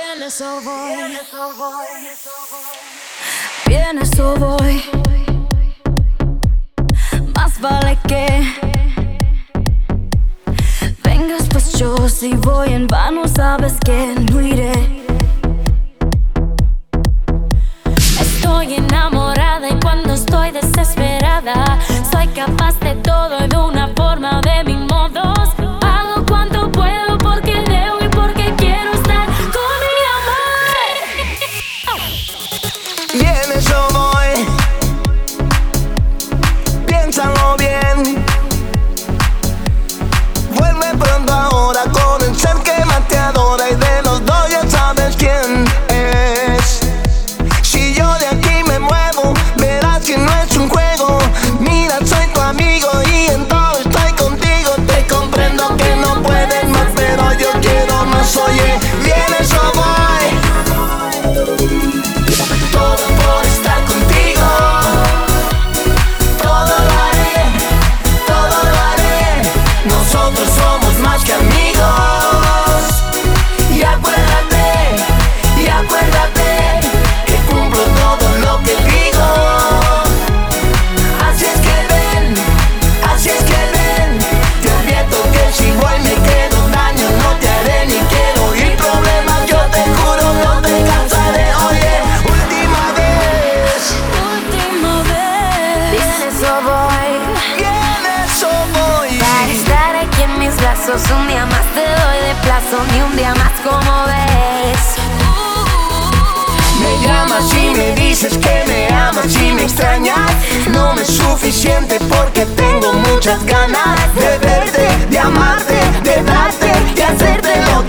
Vienes o voy, vienes o voy. Más vale que vengas, pues yo si voy en vano sabes que no iré. Estoy enamorada y cuando estoy desesperada soy capaz de todo y de una forma de mis modos. Hago cuanto puedo porque debo y porque quiero estar con mi amor. Vienes o voy, piénsalo bien. Vuelve pronto ahora con el ser que más te adora y de los dos ya sabes quién es. Si yo de aquí me muevo, verás que no es un juego. Mira, soy tu amigo y en todo estoy contigo. Te comprendo que no puedes más, pero yo quiero más. Oye, vienes o voy, todo por estar contigo. Todo lo haré, todo lo haré. Nosotros somos más que amigos. Y acuérdate que cumplo todo lo que digo. Así es que ven, te advierto que si voy me quedo. Daño no te haré ni quiero oír problemas. Yo te juro no te cansaré. Oye, última vez, Vienes o voy, vienes o voy. para estar aquí en mis brazos. Un día más te doy de plazo, ni un día más como ves. Me llamas y me dices que me amas y me extrañas. No me es suficiente porque tengo muchas ganas de verte, de amarte, de darte, de hacerte lo